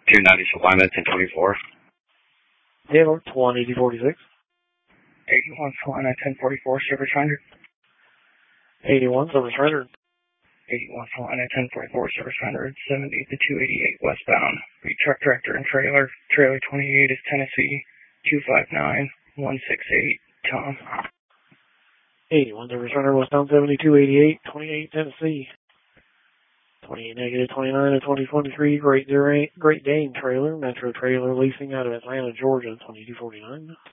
290 Sublime at 1024. Taylor, 18046. 81 Sublime at 1044, service rendered. 81, service rendered. 81 Sublime at 1044, service rendered. 70 to 288 westbound. Read truck director and trailer. Trailer 28 is Tennessee. 259168, Tom. 81, service rendered, westbound 7288, 28 Tennessee. 28 negative 29 of 2023, Great Dane trailer, Metro Trailer Leasing out of Atlanta, Georgia, 2249.